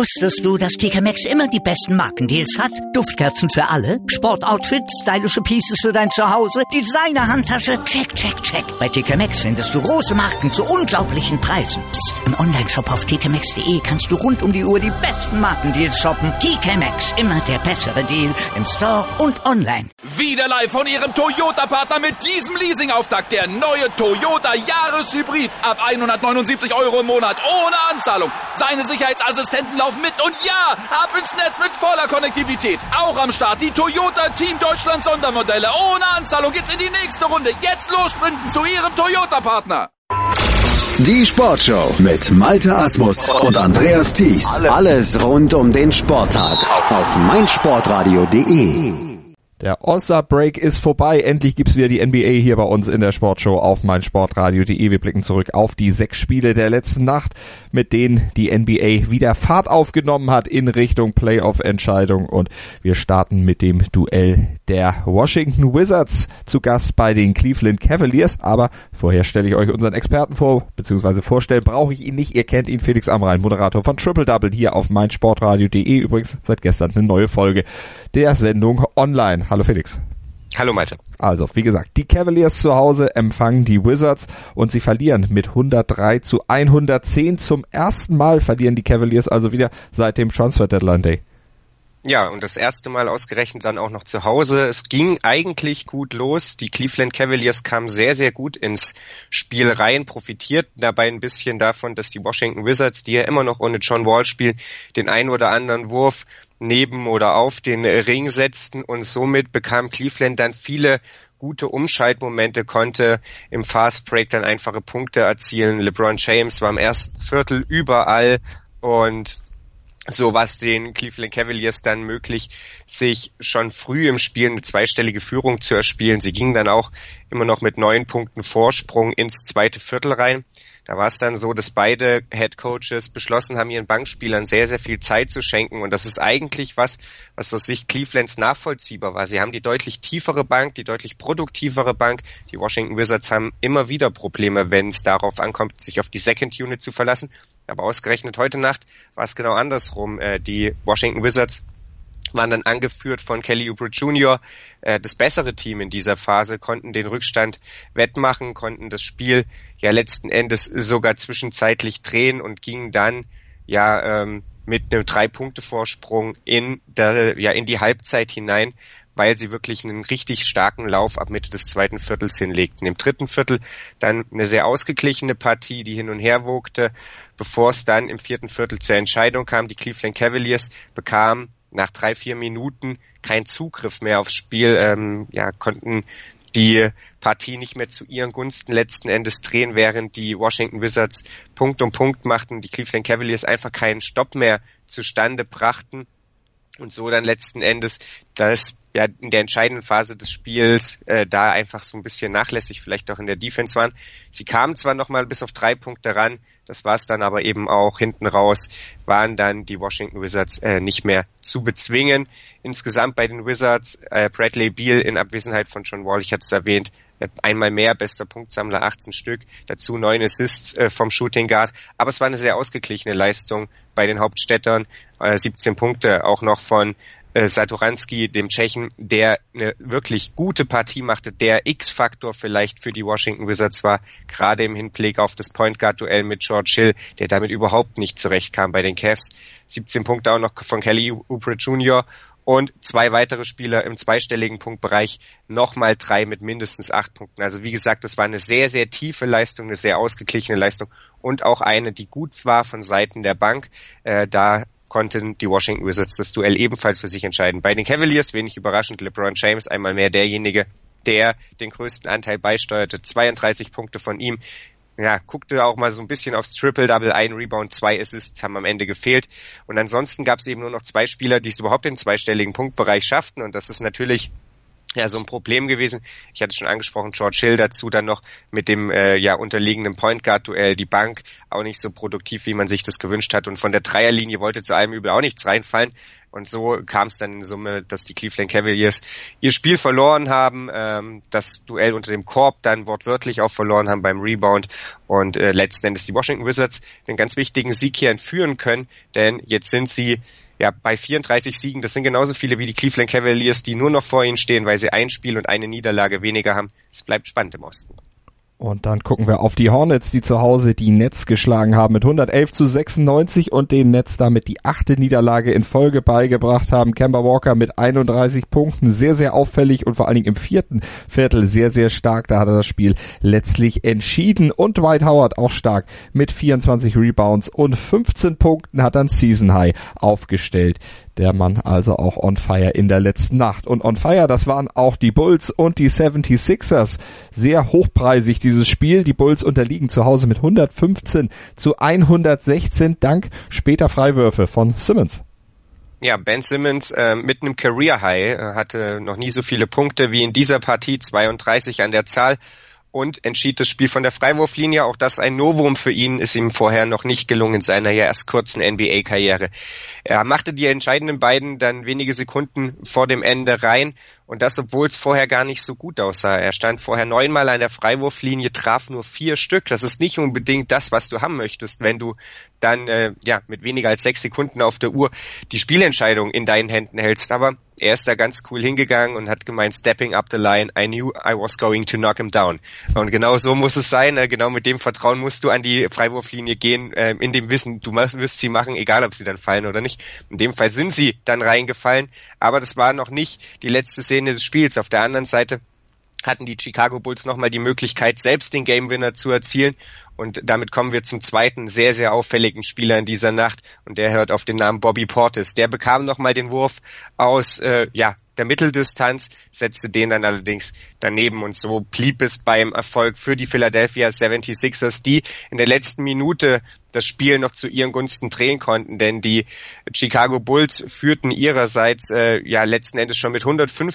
Wusstest du, dass TK Maxx immer die besten Markendeals hat? Duftkerzen für alle, Sportoutfits, stylische Pieces für dein Zuhause, Designer-Handtasche, check, check, check. Bei TK Maxx findest du große Marken zu unglaublichen Preisen. Psst. Im Onlineshop auf tkmaxx.de kannst du rund um die Uhr die besten Markendeals shoppen. TK Maxx, immer der bessere Deal im Store und online. Wieder live von Ihrem Toyota-Partner mit diesem Leasing-Auftakt. Der neue Toyota Jahreshybrid. Ab 179 € im Monat. Ohne Anzahlung. Seine Sicherheitsassistenten laufen mit. Und ja, ab ins Netz mit voller Konnektivität. Auch am Start die Toyota Team Deutschland Sondermodelle. Ohne Anzahlung geht's in die nächste Runde. Jetzt los sprinten zu Ihrem Toyota-Partner. Die Sportshow mit Malte Asmus und Andreas Thies. Alles rund um den Sporttag auf meinsportradio.de. Der All-Star-Break ist vorbei. Endlich gibt's wieder die NBA hier bei uns in der Sportshow auf meinsportradio.de. Wir blicken zurück auf die 6 Spiele der letzten Nacht, mit denen die NBA wieder Fahrt aufgenommen hat in Richtung Playoff-Entscheidung. Und wir starten mit dem Duell der Washington Wizards zu Gast bei den Cleveland Cavaliers. Aber vorher stelle ich euch unseren Experten vor, beziehungsweise vorstellen brauche ich ihn nicht. Ihr kennt ihn, Felix Amrain, Moderator von Triple Double hier auf meinsportradio.de. Übrigens seit gestern eine neue Folge der Sendung online. Hallo Felix. Hallo Malte. Also, wie gesagt, die Cavaliers zu Hause empfangen die Wizards und sie verlieren mit 103-110. Zum ersten Mal verlieren die Cavaliers also wieder seit dem Transfer Deadline Day. Ja, und das erste Mal ausgerechnet dann auch noch zu Hause. Es ging eigentlich gut los. Die Cleveland Cavaliers kamen sehr, sehr gut ins Spiel rein, profitierten dabei ein bisschen davon, dass die Washington Wizards, die ja immer noch ohne John Wall spielen, den ein oder anderen Wurf neben oder auf den Ring setzten und somit bekam Cleveland dann viele gute Umschaltmomente, konnte im Fast Break dann einfache Punkte erzielen. LeBron James war im ersten Viertel überall und so war es den Cleveland Cavaliers dann möglich, sich schon früh im Spiel eine zweistellige Führung zu erspielen. Sie gingen dann auch immer noch mit 9 Punkten Vorsprung ins zweite Viertel rein. Da war es dann so, dass beide Headcoaches beschlossen haben, ihren Bankspielern sehr, sehr viel Zeit zu schenken. Und das ist eigentlich was aus Sicht Clevelands nachvollziehbar war. Sie haben die deutlich tiefere Bank, die deutlich produktivere Bank. Die Washington Wizards haben immer wieder Probleme, wenn es darauf ankommt, sich auf die Second Unit zu verlassen. Aber ausgerechnet heute Nacht war es genau andersrum. Die Washington Wizards waren dann angeführt von Kelly Oubre Jr., das bessere Team in dieser Phase, konnten den Rückstand wettmachen, konnten das Spiel ja letzten Endes sogar zwischenzeitlich drehen und gingen dann mit einem 3-Punkte-Vorsprung in die Halbzeit hinein, weil sie wirklich einen richtig starken Lauf ab Mitte des zweiten Viertels hinlegten. Im dritten Viertel dann eine sehr ausgeglichene Partie, die hin und her wogte, bevor es dann im vierten Viertel zur Entscheidung kam. Die Cleveland Cavaliers bekamen nach 3-4 Minuten kein Zugriff mehr aufs Spiel, konnten die Partie nicht mehr zu ihren Gunsten letzten Endes drehen, während die Washington Wizards Punkt um Punkt machten, die Cleveland Cavaliers einfach keinen Stopp mehr zustande brachten und so dann letzten Endes das in der entscheidenden Phase des Spiels da einfach so ein bisschen nachlässig vielleicht auch in der Defense waren. Sie kamen zwar nochmal bis auf 3 Punkte ran, das war es dann aber eben auch hinten raus, waren dann die Washington Wizards nicht mehr zu bezwingen. Insgesamt bei den Wizards Bradley Beal in Abwesenheit von John Wall, ich hatte es erwähnt, einmal mehr, bester Punktsammler, 18 Stück, dazu 9 Assists vom Shooting Guard, aber es war eine sehr ausgeglichene Leistung bei den Hauptstädtern, 17 Punkte auch noch von Satoranski, dem Tschechen, der eine wirklich gute Partie machte, der X-Faktor vielleicht für die Washington Wizards war, gerade im Hinblick auf das Point Guard-Duell mit George Hill, der damit überhaupt nicht zurechtkam bei den Cavs. 17 Punkte auch noch von Kelly Oubre Jr. und 2 weitere Spieler im zweistelligen Punktbereich, nochmal 3 mit mindestens 8 Punkten. Also wie gesagt, das war eine sehr, sehr tiefe Leistung, eine sehr ausgeglichene Leistung und auch eine, die gut war von Seiten der Bank. Da konnten die Washington Wizards das Duell ebenfalls für sich entscheiden. Bei den Cavaliers, wenig überraschend, LeBron James einmal mehr derjenige, der den größten Anteil beisteuerte. 32 Punkte von ihm. Ja, guckte auch mal so ein bisschen aufs Triple-Double, 1 Rebound, 2 Assists haben am Ende gefehlt. Und ansonsten gab es eben nur noch 2 Spieler, die es überhaupt in den zweistelligen Punktbereich schafften. Und das ist natürlich ja so ein Problem gewesen. Ich hatte schon angesprochen, George Hill dazu dann noch mit dem unterliegenden Point Guard Duell, die Bank auch nicht so produktiv, wie man sich das gewünscht hat, und von der Dreierlinie wollte zu allem Übel auch nichts reinfallen, und so kam es dann in Summe, dass die Cleveland Cavaliers ihr Spiel verloren haben, das Duell unter dem Korb dann wortwörtlich auch verloren haben beim Rebound, und letzten Endes die Washington Wizards einen ganz wichtigen Sieg hier entführen können, denn jetzt sind sie bei 34 Siegen, das sind genauso viele wie die Cleveland Cavaliers, die nur noch vor ihnen stehen, weil sie ein Spiel und eine Niederlage weniger haben. Es bleibt spannend im Osten. Und dann gucken wir auf die Hornets, die zu Hause die Nets geschlagen haben mit 111-96 und den Nets damit die 8. Niederlage in Folge beigebracht haben. Kemba Walker mit 31 Punkten, sehr, sehr auffällig und vor allen Dingen im 4. Viertel sehr, sehr stark. Da hat er das Spiel letztlich entschieden. Und Dwight Howard auch stark mit 24 Rebounds und 15 Punkten hat dann Season High aufgestellt. Der Mann also auch on fire in der letzten Nacht. Und on fire, das waren auch die Bulls und die 76ers. Sehr hochpreisig dieses Spiel. Die Bulls unterliegen zu Hause mit 115-116 dank später Freiwürfe von Simmons. Ja, Ben Simmons mit einem Career High hatte noch nie so viele Punkte wie in dieser Partie, 32 an der Zahl. Und entschied das Spiel von der Freiwurflinie. Auch das ein Novum für ihn, ist ihm vorher noch nicht gelungen in seiner ja erst kurzen NBA-Karriere. Er machte die entscheidenden beiden dann wenige Sekunden vor dem Ende rein. Und das, obwohl es vorher gar nicht so gut aussah. Er stand vorher 9-mal an der Freiwurflinie, traf nur 4 Stück. Das ist nicht unbedingt das, was du haben möchtest, wenn du dann mit weniger als 6 Sekunden auf der Uhr die Spielentscheidung in deinen Händen hältst. Aber er ist da ganz cool hingegangen und hat gemeint, stepping up the line, I knew I was going to knock him down. Und genau so muss es sein. Genau mit dem Vertrauen musst du an die Freiwurflinie gehen, in dem Wissen, du wirst sie machen, egal ob sie dann fallen oder nicht. In dem Fall sind sie dann reingefallen, aber das war noch nicht die letzte Szene des Spiels. Auf der anderen Seite hatten die Chicago Bulls nochmal die Möglichkeit, selbst den Game Winner zu erzielen. Und damit kommen wir zum zweiten sehr, sehr auffälligen Spieler in dieser Nacht. Und der hört auf den Namen Bobby Portis. Der bekam nochmal den Wurf aus der Mitteldistanz, setzte den dann allerdings daneben. Und so blieb es beim Erfolg für die Philadelphia 76ers, die in der letzten Minute das Spiel noch zu ihren Gunsten drehen konnten, denn die Chicago Bulls führten ihrerseits letzten Endes schon mit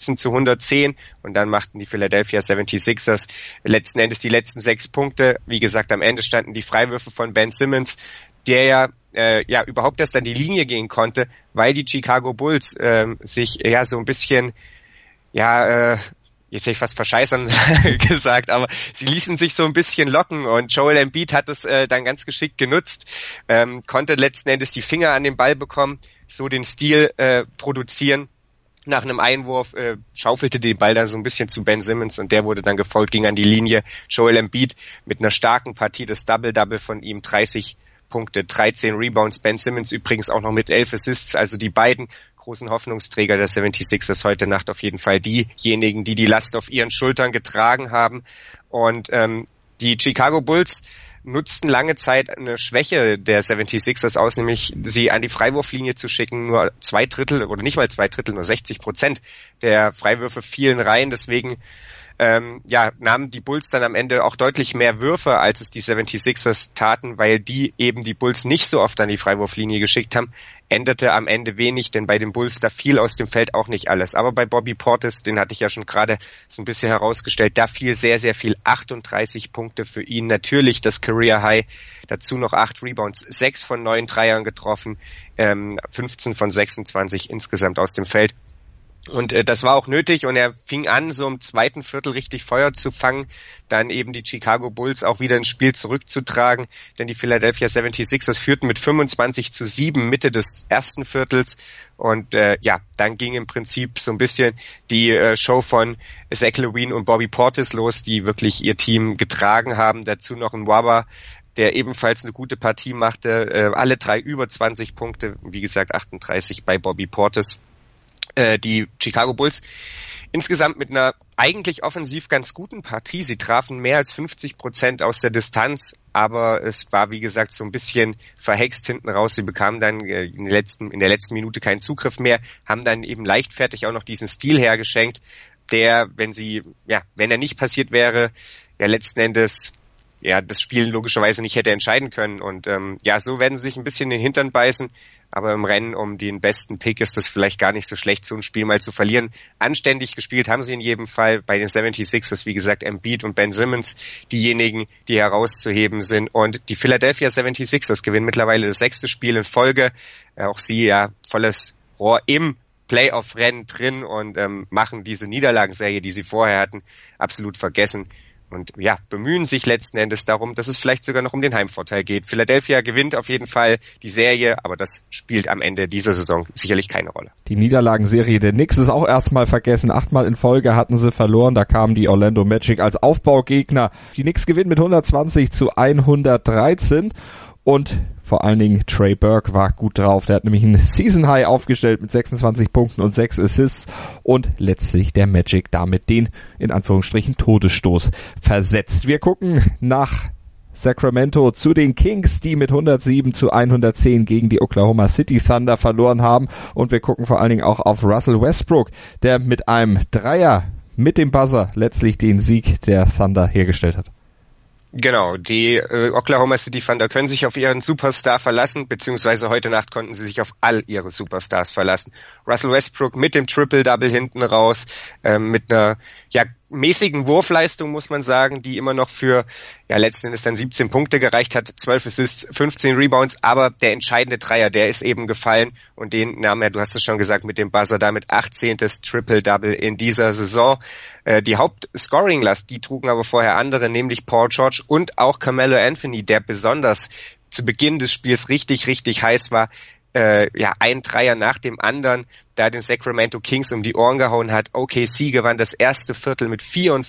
115-110 und dann machten die Philadelphia 76ers letzten Endes die letzten 6 Punkte. Wie gesagt, am Ende standen die Freiwürfe von Ben Simmons, der überhaupt erst an die Linie gehen konnte, weil die Chicago Bulls sich so ein bisschen jetzt hätte ich fast verscheißern gesagt, aber sie ließen sich so ein bisschen locken und Joel Embiid hat es dann ganz geschickt genutzt, konnte letzten Endes die Finger an den Ball bekommen, so den Stil produzieren. Nach einem Einwurf schaufelte den Ball dann so ein bisschen zu Ben Simmons und der wurde dann gefoult, ging an die Linie. Joel Embiid mit einer starken Partie, das Double-Double von ihm, 30 Punkte, 13 Rebounds. Ben Simmons übrigens auch noch mit 11 Assists, also die beiden großen Hoffnungsträger der 76ers heute Nacht auf jeden Fall diejenigen, die die Last auf ihren Schultern getragen haben. Und die Chicago Bulls nutzten lange Zeit eine Schwäche der 76ers aus, nämlich sie an die Freiwurflinie zu schicken. Nur 2/3 oder nicht mal 2/3, nur 60% der Freiwürfe fielen rein. Deswegen nahmen die Bulls dann am Ende auch deutlich mehr Würfe, als es die 76ers taten, weil die eben die Bulls nicht so oft an die Freiwurflinie geschickt haben. Änderte am Ende wenig, denn bei den Bulls da fiel aus dem Feld auch nicht alles. Aber bei Bobby Portis, den hatte ich ja schon gerade so ein bisschen herausgestellt, da fiel sehr, sehr viel. 38 Punkte für ihn. Natürlich das Career High. Dazu noch 8 Rebounds, 6 von 9 Dreiern getroffen, 15 von 26 insgesamt aus dem Feld. Und das war auch nötig und er fing an, so im zweiten Viertel richtig Feuer zu fangen, dann eben die Chicago Bulls auch wieder ins Spiel zurückzutragen, denn die Philadelphia 76ers führten mit 25-7 Mitte des ersten Viertels und dann ging im Prinzip so ein bisschen die Show von Zach LaVine und Bobby Portis los, die wirklich ihr Team getragen haben, dazu noch ein Waba, der ebenfalls eine gute Partie machte, alle 3 über 20 Punkte, wie gesagt 38 bei Bobby Portis. Die Chicago Bulls insgesamt mit einer eigentlich offensiv ganz guten Partie. Sie trafen mehr als 50% aus der Distanz, aber es war, wie gesagt, so ein bisschen verhext hinten raus. Sie bekamen dann in der letzten Minute keinen Zugriff mehr, haben dann eben leichtfertig auch noch diesen Stil hergeschenkt, der, wenn er nicht passiert wäre, ja letzten Endes das Spiel logischerweise nicht hätte entscheiden können. Und so werden sie sich ein bisschen in den Hintern beißen. Aber im Rennen um den besten Pick ist das vielleicht gar nicht so schlecht, so ein Spiel mal zu verlieren. Anständig gespielt haben sie in jedem Fall. Bei den 76ers, wie gesagt, Embiid und Ben Simmons, diejenigen, die herauszuheben sind. Und die Philadelphia 76ers gewinnen mittlerweile das 6. Spiel in Folge. Auch sie volles Rohr im Playoff-Rennen drin und machen diese Niederlagenserie, die sie vorher hatten, absolut vergessen. Und bemühen sich letzten Endes darum, dass es vielleicht sogar noch um den Heimvorteil geht. Philadelphia gewinnt auf jeden Fall die Serie, aber das spielt am Ende dieser Saison sicherlich keine Rolle. Die Niederlagenserie der Knicks ist auch erstmal vergessen. 8-mal in Folge hatten sie verloren. Da kamen die Orlando Magic als Aufbaugegner. Die Knicks gewinnen mit 120-113. Und vor allen Dingen Trey Burke war gut drauf. Der hat nämlich ein Season High aufgestellt mit 26 Punkten und 6 Assists und letztlich der Magic damit den, in Anführungsstrichen, Todesstoß versetzt. Wir gucken nach Sacramento zu den Kings, die mit 107-110 gegen die Oklahoma City Thunder verloren haben. Und wir gucken vor allen Dingen auch auf Russell Westbrook, der mit einem Dreier mit dem Buzzer letztlich den Sieg der Thunder hergestellt hat. Genau, die Oklahoma City Thunder können sich auf ihren Superstar verlassen, beziehungsweise heute Nacht konnten sie sich auf all ihre Superstars verlassen. Russell Westbrook mit dem Triple-Double hinten raus, mit einer mäßigen Wurfleistung, muss man sagen, die immer noch für letzten Endes dann 17 Punkte gereicht hat, 12 Assists, 15 Rebounds, aber der entscheidende Dreier, der ist eben gefallen und den nahm er, du hast es schon gesagt, mit dem Buzzer damit 18. Triple-Double in dieser Saison. Die Hauptscoring-Last, die trugen aber vorher andere, nämlich Paul George und auch Carmelo Anthony, der besonders zu Beginn des Spiels richtig, richtig heiß war. Ein Dreier nach dem anderen, da den Sacramento Kings um die Ohren gehauen hat. OKC gewann das erste Viertel mit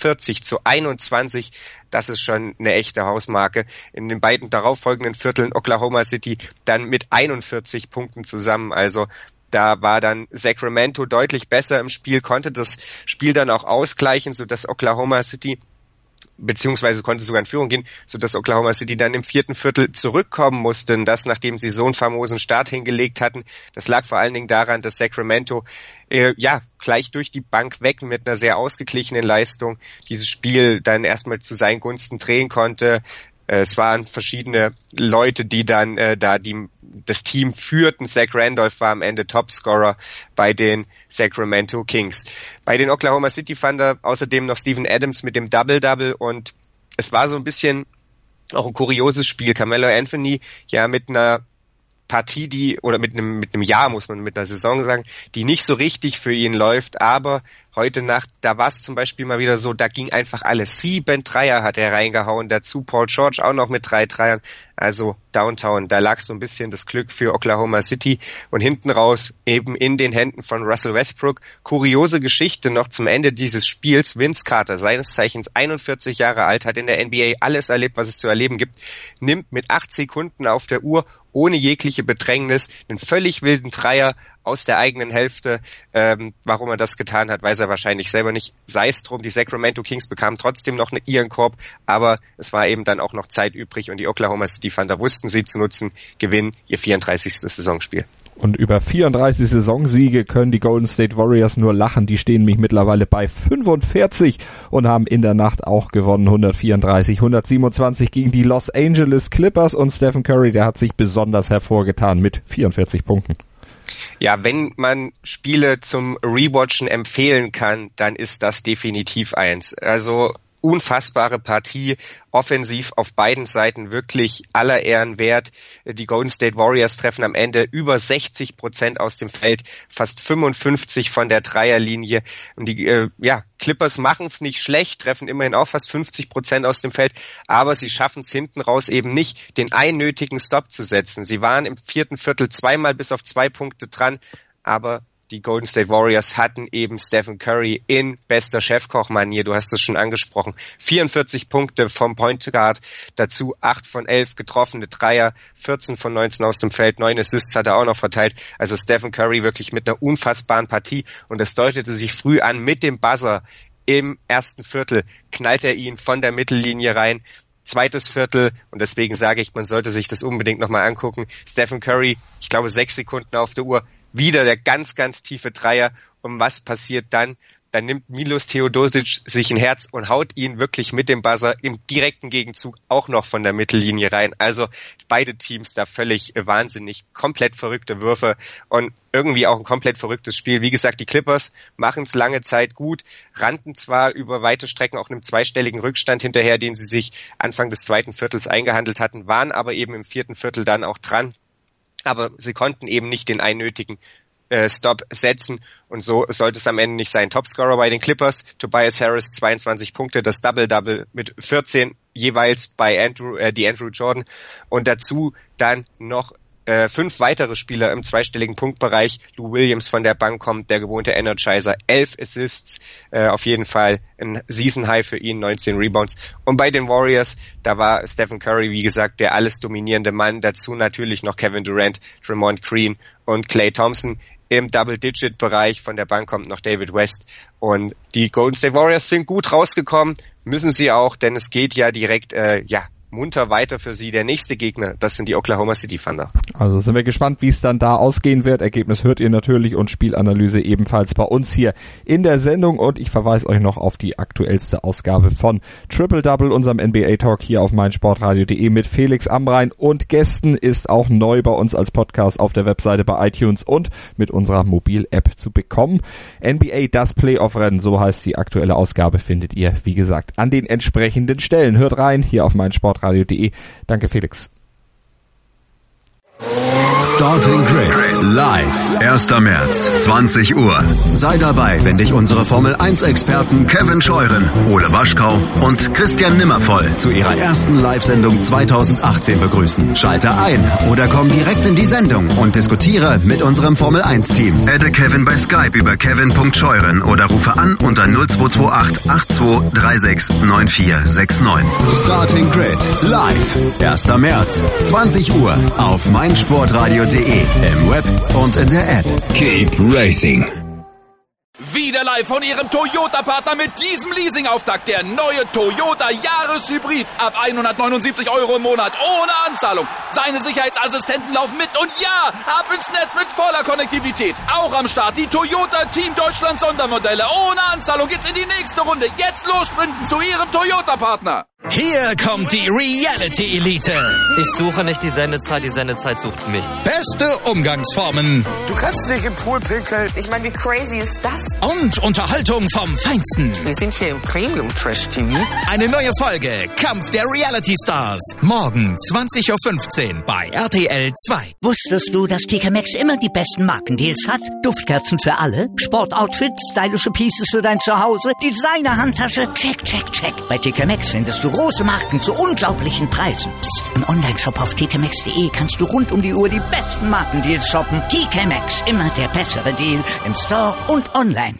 44-21. Das ist schon eine echte Hausmarke. In den beiden darauffolgenden Vierteln Oklahoma City dann mit 41 Punkten zusammen. Also da war dann Sacramento deutlich besser im Spiel, konnte das Spiel dann auch ausgleichen, sodass Oklahoma City beziehungsweise konnte sogar in Führung gehen, sodass Oklahoma City dann im 4. Viertel zurückkommen musste. Und das, nachdem sie so einen famosen Start hingelegt hatten. Das lag vor allen Dingen daran, dass Sacramento gleich durch die Bank weg mit einer sehr ausgeglichenen Leistung dieses Spiel dann erstmal zu seinen Gunsten drehen konnte. Es waren verschiedene Leute, die dann das Team führten. Zach Randolph war am Ende Topscorer bei den Sacramento Kings. Bei den Oklahoma City Thunder außerdem noch Steven Adams mit dem Double-Double und es war so ein bisschen auch ein kurioses Spiel. Carmelo Anthony mit einer Partie, mit einem Jahr, muss man mit einer Saison sagen, die nicht so richtig für ihn läuft, aber heute Nacht, da war es zum Beispiel mal wieder so, da ging einfach alles. 7 Dreier hat er reingehauen, dazu Paul George auch noch mit 3 Dreiern. Also Downtown, da lag so ein bisschen das Glück für Oklahoma City und hinten raus eben in den Händen von Russell Westbrook. Kuriose Geschichte noch zum Ende dieses Spiels. Vince Carter, seines Zeichens 41 Jahre alt, hat in der NBA alles erlebt, was es zu erleben gibt, nimmt mit 8 Sekunden auf der Uhr ohne jegliche Bedrängnis einen völlig wilden Dreier aus der eigenen Hälfte. Warum er das getan hat, weiß er wahrscheinlich selber nicht. Sei es drum, die Sacramento Kings bekamen trotzdem noch ihren Korb, aber es war eben dann auch noch Zeit übrig und die Oklahoma City Thunder wussten sie zu nutzen, gewinnen ihr 34. Saisonspiel. Und über 34 Saisonsiege können die Golden State Warriors nur lachen. Die stehen nämlich mittlerweile bei 45 und haben in der Nacht auch gewonnen. 134-127 gegen die Los Angeles Clippers. Und Stephen Curry, der hat sich besonders hervorgetan mit 44 Punkten. Ja, wenn man Spiele zum Rewatchen empfehlen kann, dann ist das definitiv eins. Also unfassbare Partie, offensiv auf beiden Seiten wirklich aller Ehren wert. Die Golden State Warriors treffen am Ende über 60% aus dem Feld, fast 55 von der Dreierlinie. Und die Clippers machen es nicht schlecht, treffen immerhin auch fast 50% aus dem Feld, aber sie schaffen es hinten raus eben nicht, den einen nötigen Stop zu setzen. Sie waren im 4. Viertel zweimal bis auf 2 Punkte dran, aber die Golden State Warriors hatten eben Stephen Curry in bester Chefkoch-Manier, du hast es schon angesprochen. 44 Punkte vom Point Guard, dazu 8 von 11 getroffene Dreier, 14 von 19 aus dem Feld, 9 Assists hat er auch noch verteilt. Also Stephen Curry wirklich mit einer unfassbaren Partie und es deutete sich früh an mit dem Buzzer im 1. Viertel, knallt er ihn von der Mittellinie rein. 2. Viertel, und deswegen sage ich, man sollte sich das unbedingt nochmal angucken. Stephen Curry, ich glaube 6 Sekunden auf der Uhr, wieder der ganz, ganz tiefe Dreier. Und was passiert dann? dann nimmt Milos Teodosic sich ein Herz und haut ihn wirklich mit dem Buzzer im direkten Gegenzug auch noch von der Mittellinie rein. Also beide Teams da völlig wahnsinnig, komplett verrückte Würfe und irgendwie auch ein komplett verrücktes Spiel. Wie gesagt, die Clippers machen es lange Zeit gut, rannten zwar über weite Strecken auch einem zweistelligen Rückstand hinterher, den sie sich Anfang des zweiten Viertels eingehandelt hatten, waren aber eben im vierten Viertel dann auch dran. Aber sie konnten eben nicht den einnötigen Stop setzen und so sollte es am Ende nicht sein. Topscorer bei den Clippers, Tobias Harris 22 Punkte, das Double-Double mit 14 jeweils bei Andrew Jordan und dazu dann noch 5 weitere Spieler im zweistelligen Punktbereich. Lou Williams von der Bank kommt, der gewohnte Energizer, 11 Assists, auf jeden Fall ein Season High für ihn, 19 Rebounds. Und bei den Warriors, da war Stephen Curry, wie gesagt, der alles dominierende Mann. Dazu natürlich noch Kevin Durant, Draymond Green und Klay Thompson. Im Double-Digit-Bereich von der Bank kommt noch David West. Und die Golden State Warriors sind gut rausgekommen, müssen sie auch, denn es geht ja direkt, munter weiter für sie. Der nächste Gegner, das sind die Oklahoma City Thunder. Also sind wir gespannt, wie es dann da ausgehen wird. Ergebnis hört ihr natürlich und Spielanalyse ebenfalls bei uns hier in der Sendung. Und ich verweise euch noch auf die aktuellste Ausgabe von Triple Double, unserem NBA Talk hier auf meinsportradio.de mit Felix Amrain und Gästen. Ist auch neu bei uns als Podcast auf der Webseite bei iTunes und mit unserer Mobil-App zu bekommen. NBA, das Playoff-Rennen, so heißt die aktuelle Ausgabe, findet ihr, wie gesagt, an den entsprechenden Stellen. Hört rein hier auf meinsportradio.de. Danke, Felix. Starting Grid live, 1. März, 20 Uhr. Sei dabei, wenn dich unsere Formel-1-Experten Kevin Scheuren, Ole Waschkau und Christian Nimmervoll zu ihrer ersten Live-Sendung 2018 begrüßen. Schalte ein oder komm direkt in die Sendung und diskutiere mit unserem Formel-1-Team. Adde Kevin bei Skype über kevin.scheuren oder rufe an unter 0228 8236 9469. Starting Grid live, 1. März, 20 Uhr auf meinsportradio.de, im Web und in der App. Keep racing. Wieder live von Ihrem Toyota-Partner mit diesem Leasing-Auftakt. Der neue Toyota Jahreshybrid. Ab 179 € im Monat. Ohne Anzahlung. Seine Sicherheitsassistenten laufen mit. Und ja, ab ins Netz mit voller Konnektivität. Auch am Start die Toyota Team Deutschland Sondermodelle. Ohne Anzahlung geht's in die nächste Runde. Jetzt los sprinten zu Ihrem Toyota-Partner. Hier kommt die Reality-Elite. Ich suche nicht die Sendezeit sucht mich. Beste Umgangsformen. Du kannst nicht im Pool pinkeln. Ich meine, wie crazy ist das? Und Unterhaltung vom Feinsten. Wir sind hier im Premium-Trash-TV. Eine neue Folge Kampf der Reality-Stars. Morgen 20.15 Uhr bei RTL 2. Wusstest du, dass TK Maxx immer die besten Markendeals hat? Duftkerzen für alle, Sportoutfits, stylische Pieces für dein Zuhause, Designer-Handtasche, check, check, check. Bei TK Maxx findest du große Marken zu unglaublichen Preisen. Psst. Im Onlineshop auf tkmaxx.de kannst du rund um die Uhr die besten Markendeals shoppen. TK Maxx, immer der bessere Deal im Store und online.